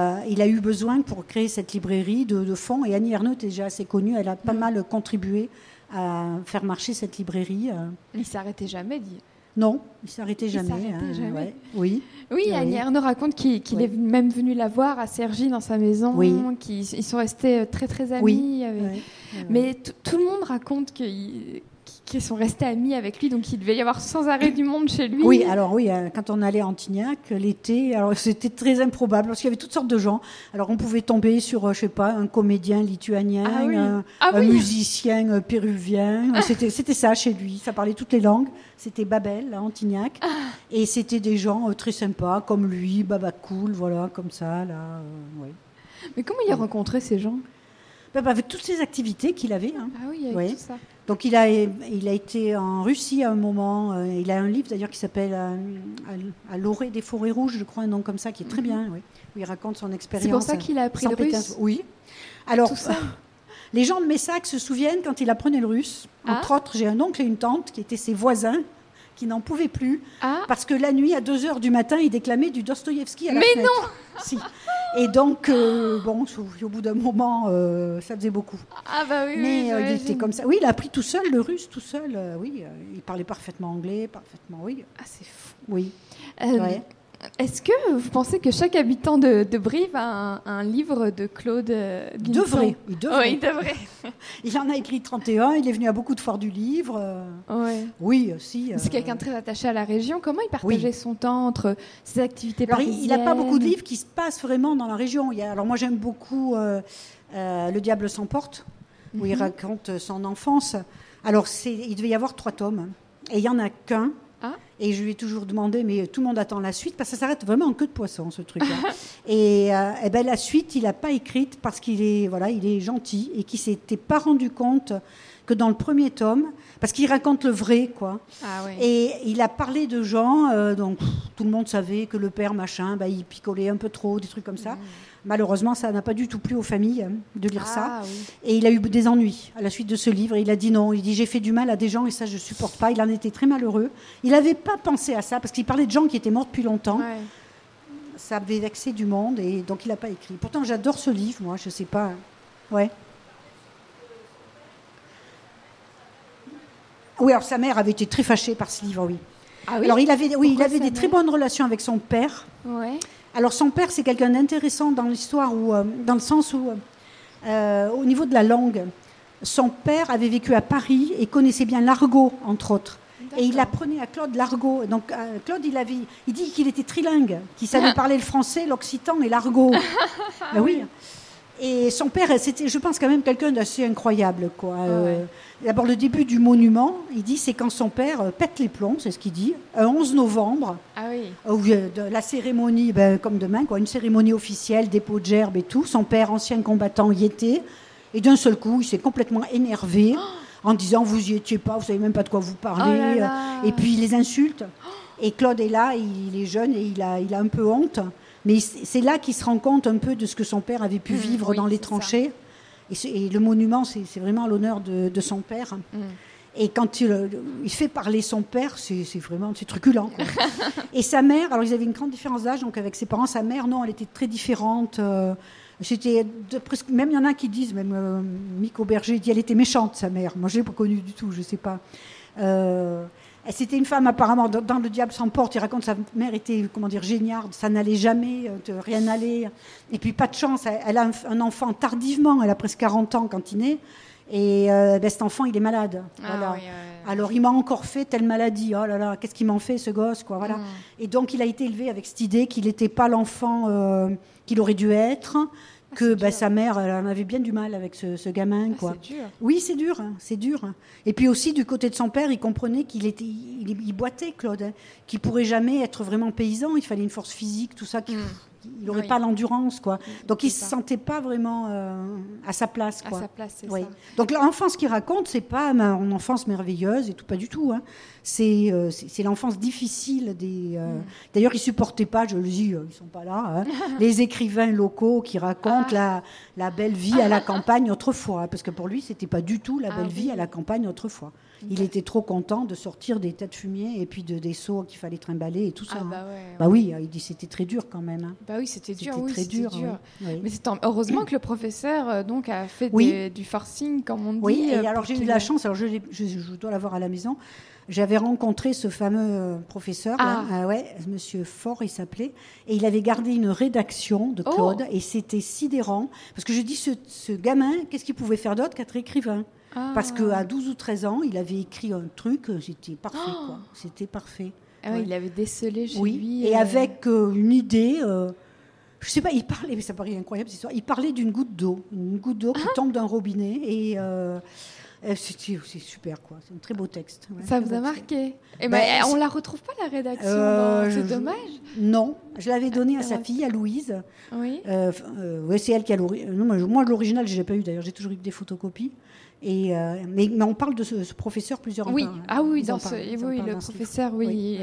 a eu besoin, pour créer cette librairie, de fonds. Et Annie Ernaux était déjà assez connue. Elle a pas mal contribué à faire marcher cette librairie. Il ne s'arrêtait jamais, dit. Non, il ne s'arrêtait jamais. Jamais. Ouais. Oui, Annie Ernaux raconte qu'il est même venu la voir à Cergy, dans sa maison, qu'ils sont restés très, très amis. Mais tout le monde raconte qu'ils sont restés amis avec lui, donc il devait y avoir sans arrêt du monde chez lui. Oui, alors quand on allait à Antignac l'été, alors c'était très improbable parce qu'il y avait toutes sortes de gens. Alors on pouvait tomber sur, je sais pas, un comédien lituanien, un musicien péruvien. C'était ça chez lui. Ça parlait toutes les langues. C'était Babel à Antignac, et c'était des gens très sympas comme lui, Baba Cool, voilà, comme ça là. Mais comment il a rencontré ces gens? Avec toutes ces activités qu'il avait. Hein. Ah oui, avec tout ça. Donc il a été en Russie à un moment. Il a un livre d'ailleurs qui s'appelle À l'orée des forêts rouges, je crois, un nom comme ça, qui est très bien, où il raconte son expérience. C'est pour ça qu'il a appris le russe. Oui. Alors, tout ça. Les gens de Messac se souviennent quand il apprenait le russe. Entre autres, j'ai un oncle et une tante qui étaient ses voisins, qui n'en pouvaient plus, parce que la nuit, à 2h du matin, il déclamait du Dostoïevski à la fenêtre. Mais non. Si. Et donc, au bout d'un moment, ça faisait beaucoup. Ah bah oui, mais il était comme ça. Oui, il a appris tout seul, le russe, tout seul. Il parlait parfaitement anglais, parfaitement, oui. Ah, c'est fou. Oui. Est-ce que vous pensez que chaque habitant de Brive a un livre de Claude Guinson? Il devrait. Oui, il devrait. Il en a écrit 31, il est venu à beaucoup de foires du livre. Oui, si. C'est quelqu'un de très attaché à la région. Comment il partageait son temps entre ses activités parisiennes? Il n'a pas beaucoup de livres qui se passent vraiment dans la région. Alors moi, j'aime beaucoup Le Diable s'emporte, où il raconte son enfance. Alors, il devait y avoir 3 tomes, et il n'y en a qu'un. Et je lui ai toujours demandé, mais tout le monde attend la suite, parce que ça s'arrête vraiment en queue de poisson, ce truc-là. et la suite, il n'a pas écrite parce qu'il est gentil et qu'il ne s'était pas rendu compte que dans le premier tome, parce qu'il raconte le vrai, quoi. Et il a parlé de gens, donc tout le monde savait que le père, machin, il picolait un peu trop, des trucs comme ça. Malheureusement, ça n'a pas du tout plu aux familles de lire ça. Et il a eu des ennuis à la suite de ce livre. Il a dit non. Il dit j'ai fait du mal à des gens et ça, je ne supporte pas. Il en était très malheureux. Il n'avait pas pensé à ça parce qu'il parlait de gens qui étaient morts depuis longtemps. Ça avait vexé du monde et donc il n'a pas écrit. Pourtant, j'adore ce livre, moi. Je ne sais pas. Oui, alors sa mère avait été très fâchée par ce livre, oui. Alors il avait des très bonnes relations avec son père. Alors son père, c'est quelqu'un d'intéressant dans l'histoire, dans le sens où, au niveau de la langue, son père avait vécu à Paris et connaissait bien l'argot, entre autres. Et il apprenait à Claude l'argot. Donc Claude, il dit qu'il était trilingue, qu'il savait parler le français, l'occitan et l'argot. Oui. Et son père, c'était, je pense, quand même quelqu'un d'assez incroyable, quoi. D'abord, le début du monument, il dit, c'est quand son père pète les plombs, c'est ce qu'il dit, un 11 novembre, où la cérémonie, comme demain, quoi, une cérémonie officielle, dépôt de gerbe et tout. Son père, ancien combattant, y était. Et d'un seul coup, il s'est complètement énervé en disant, vous y étiez pas, vous savez même pas de quoi vous parlez. Et puis, il les insulte. Et Claude est là, il est jeune et il a un peu honte. Mais c'est là qu'il se rend compte un peu de ce que son père avait pu vivre dans les tranchées. Et le monument, c'est vraiment à l'honneur de son père. Et quand il fait parler son père, c'est truculent, quoi. Et sa mère, alors ils avaient une grande différence d'âge, donc avec ses parents, sa mère, non, elle était très différente. C'était presque, même il y en a qui disent, même Mick Auberger dit, elle était méchante, sa mère. Moi, je l'ai pas connue du tout, je sais pas. C'était une femme apparemment dans Le Diable s'emporte. Il raconte que sa mère était, géniarde, ça n'allait jamais, rien n'allait. Et puis pas de chance, elle a un enfant tardivement, elle a presque 40 ans quand il naît. Et cet enfant, il est malade. Voilà. Oui. Alors, il m'a encore fait telle maladie. Oh là là, qu'est-ce qu'il m'en fait, ce gosse, quoi. Voilà. Et donc, il a été élevé avec cette idée qu'il n'était pas l'enfant qu'il aurait dû être, que sa mère, elle en avait bien du mal avec ce gamin, quoi. C'est dur. Oui, c'est dur. Et puis aussi, du côté de son père, il comprenait qu'il boitait, Claude, hein, qu'il pourrait jamais être vraiment paysan. Il fallait une force physique, tout ça. Il n'aurait pas l'endurance, quoi. Donc, il ne se sentait pas vraiment à sa place, quoi. À sa place, c'est ça. Donc, l'enfance qu'il raconte, c'est pas une enfance merveilleuse et tout, pas du tout. Hein. C'est l'enfance difficile. D'ailleurs, ils ne supportaient pas, je le dis, ils ne sont pas là, hein, les écrivains locaux qui racontent la belle vie à la campagne autrefois. Hein, parce que pour lui, ce n'était pas du tout la belle vie à la campagne autrefois. Il était trop content de sortir des tas de fumier et puis des seaux qu'il fallait trimballer et tout ça. Oui, il dit c'était très dur quand même. Hein. Oui, c'était dur. Très dur. Oui. Mais c'est heureusement que le professeur a fait du forcing, comme on dit. Oui, et alors j'ai eu la chance, alors je dois l'avoir à la maison. J'avais rencontré ce fameux professeur, Monsieur Faure, il s'appelait, et il avait gardé une rédaction de Claude, et c'était sidérant, parce que je dis, ce gamin, qu'est-ce qu'il pouvait faire d'autre qu'être écrivain ? Parce qu'à 12 ou 13 ans, il avait écrit un truc, c'était parfait, quoi. C'était parfait. Il avait décelé chez lui. Et avec une idée, je sais pas, il parlait, mais ça paraît incroyable cette histoire, il parlait d'une goutte d'eau qui tombe d'un robinet, et c'est super, quoi. C'est un très beau texte. Ouais, ça vous a marqué. On la retrouve pas, la rédaction, c'est dommage. Non, je l'avais donnée à sa fille, à Louise. Oui. C'est elle qui a l'original. Moi, l'original, je l'ai pas eu d'ailleurs. J'ai toujours eu que des photocopies. Mais on parle de ce professeur plusieurs fois. Le professeur, oui.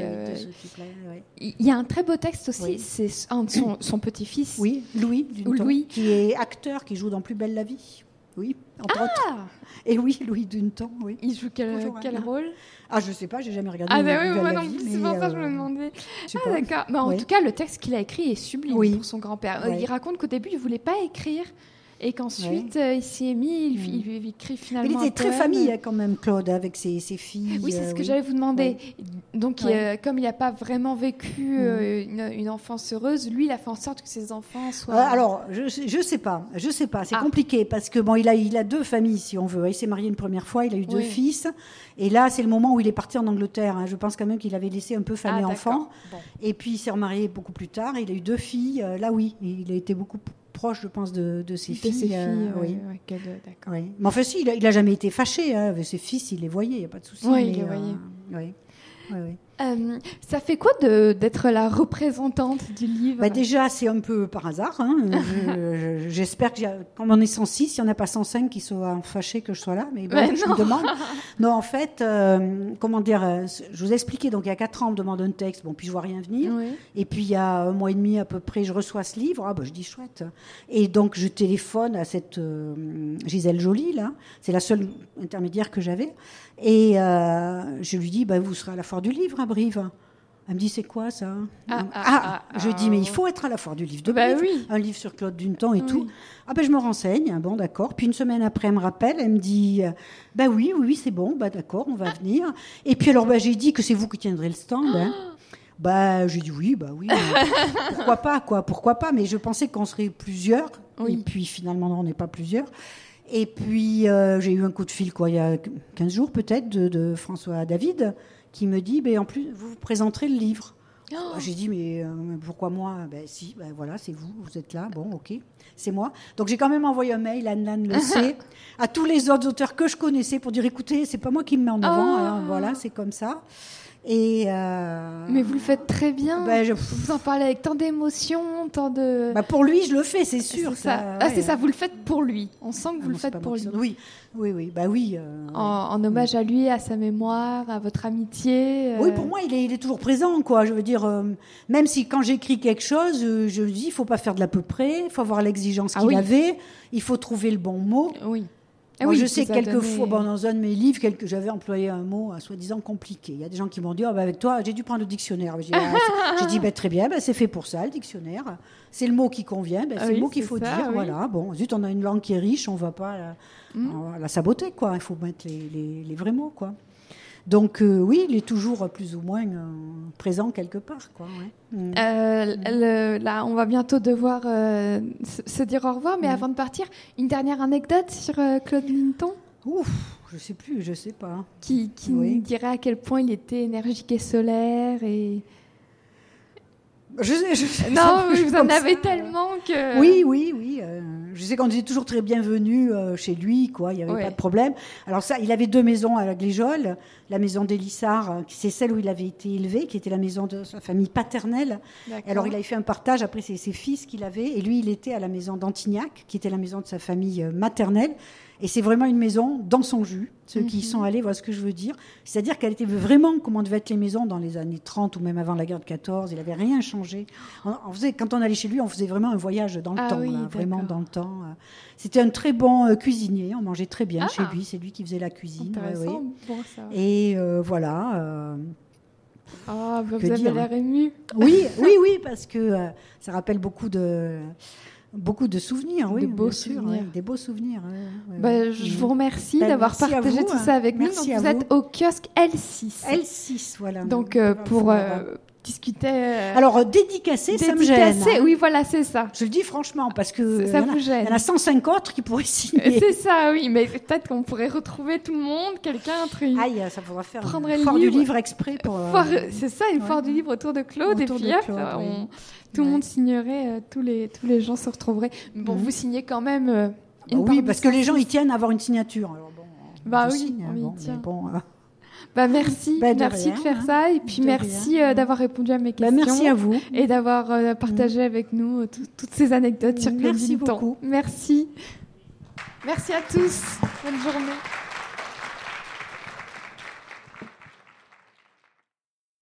Il y a un très beau texte aussi, c'est son petit-fils. Oui, Louis, qui est acteur, qui joue dans Plus belle la vie. Oui, entre autres. Et oui, Louis Dunton, oui. Il joue quel rôle ? Je sais pas, j'ai jamais regardé. Moi non plus, c'est pour ça que je me demandais. D'accord. Mais en tout cas, le texte qu'il a écrit est sublime pour son grand-père. Il raconte qu'au début, il voulait pas écrire. Et qu'ensuite, il s'y est mis, il écrit finalement. Mais il était très famille, quand même, Claude, avec ses filles. Oui, c'est ce que j'allais vous demander. Donc, comme il n'a pas vraiment vécu une enfance heureuse, lui, il a fait en sorte que ses enfants soient. Alors, je sais pas. C'est compliqué parce que il a deux familles, si on veut. Il s'est marié une première fois, il a eu deux fils. Et là, c'est le moment où il est parti en Angleterre. Hein. Je pense quand même qu'il avait laissé un peu femme et enfant. Bon. Et puis, il s'est remarié beaucoup plus tard. Et il a eu deux filles. Là, oui, il a été beaucoup proche, je pense, de ses filles. Oui. D'accord. Oui. Mais enfin, si, il n'a jamais été fâché. Hein. Avec ses fils, il les voyait, il n'y a pas de souci. Oui, il les voyait. Oui. Ça fait quoi d'être la représentante du livre ? Déjà, c'est un peu par hasard. Hein. J'espère que, comme on est 106, il n'y en a pas 105 qui soient fâchés que je sois là. Mais je me demande. Non, en fait, je vous ai expliqué. Donc, il y a 4 ans, on me demande un texte. Bon, puis je ne vois rien venir. Oui. Et puis, il y a 1 mois et demi à peu près, je reçois ce livre. Je dis chouette. Et donc, je téléphone à cette Gisèle Joly, là. C'est la seule intermédiaire que j'avais. Et je lui dis, vous serez à la foire du livre à Brive. Elle me dit, c'est quoi ça ? Je dis, mais il faut être à la foire du livre de Brive. Oui. Un livre sur Claude Dunton et tout. Je me renseigne, bon d'accord. Puis une semaine après, elle me rappelle, elle me dit, oui, c'est bon, d'accord, on va venir. Et puis alors, j'ai dit que c'est vous qui tiendrez le stand. J'ai dit oui. Pourquoi pas, mais je pensais qu'on serait plusieurs. Oui. Et puis finalement, non, on n'est pas plusieurs. Et puis, j'ai eu un coup de fil, il y a 15 jours peut-être, de François David, qui me dit, en plus, vous présenterez le livre. J'ai dit, mais pourquoi moi ? Si, voilà, c'est vous êtes là, bon, ok, c'est moi. Donc, j'ai quand même envoyé un mail, Anne le sait, à tous les autres auteurs que je connaissais pour dire, écoutez, c'est pas moi qui me mets en avant, alors, voilà, c'est comme ça. Mais vous le faites très bien. Vous en parlez avec tant d'émotion, tant de. Pour lui, je le fais, c'est sûr. C'est ça. Vous le faites pour lui. On sent que vous le faites pour lui. Oui. En hommage à lui, à sa mémoire, à votre amitié. Oui, pour moi, il est toujours présent, quoi. Je veux dire, même si quand j'écris quelque chose, je dis, il faut pas faire de l'à peu près. Il faut avoir l'exigence qu'il avait. Il faut trouver le bon mot. Oui. Moi, je sais que quelquefois, dans un de mes livres, j'avais employé un mot soi-disant compliqué. Il y a des gens qui m'ont dit, avec toi, j'ai dû prendre le dictionnaire. J'ai dit, très bien, c'est fait pour ça, le dictionnaire. C'est le mot qui convient, c'est le mot qu'il faut dire. Oui. Voilà. Bon, zut, on a une langue qui est riche, on ne va pas la saboter, quoi. Il faut mettre les vrais mots, quoi. Donc oui, il est toujours plus ou moins présent quelque part, quoi. Ouais. Là, on va bientôt devoir se dire au revoir, mais avant de partir, une dernière anecdote sur Claude Linton. Ouf, je sais pas. Qui nous dirait à quel point il était énergique et solaire et. Je sais, non, vous en avez tellement que. Oui. Je sais qu'on était toujours très bienvenus chez lui, quoi. Il n'y avait pas de problème. Alors ça, il avait 2 maisons à la Gléjole. La maison d'Élissard, c'est celle où il avait été élevé, qui était la maison de sa famille paternelle. Et alors il avait fait un partage. Après, c'est ses fils qu'il avait. Et lui, il était à la maison d'Antignac, qui était la maison de sa famille maternelle. Et c'est vraiment une maison dans son jus. Ceux qui y sont allés voient ce que je veux dire. C'est-à-dire qu'elle était vraiment comment devaient être les maisons dans les années 30 ou même avant la guerre de 14. Il n'avait rien changé. Quand on allait chez lui, on faisait vraiment un voyage dans le temps. Là, vraiment dans le temps. C'était un très bon cuisinier. On mangeait très bien chez lui. C'est lui qui faisait la cuisine. Bon, ça. Et voilà. Vous avez l'air ému. Oui, parce que ça rappelle beaucoup de souvenirs, oui, de beaux souvenirs. Des beaux souvenirs. Je vous remercie d'avoir partagé tout ça avec nous. Donc, vous êtes au kiosque L6. L6, voilà. Donc, pour discuter... Alors, dédicacer, ça me gêne. Oui, voilà, c'est ça. Je le dis franchement, parce que ça vous gêne. Il y en a 105 autres qui pourraient signer. C'est ça, oui, mais peut-être qu'on pourrait retrouver tout le monde, quelqu'un, un truc. Ça faudra faire une foire du livre exprès pour... C'est ça, une foire du livre autour de Claude. Et puis, tout le monde signerait, tous les gens se retrouveraient. Bon, vous signez quand même oui, parce que les gens, ils tiennent à avoir une signature. Alors, on y tient. Merci de faire ça. Et puis, merci d'avoir répondu à mes questions. Merci à vous. Et d'avoir partagé avec nous toutes ces anecdotes sur Claude Linton. Merci beaucoup. Merci. Merci à tous. Bonne journée.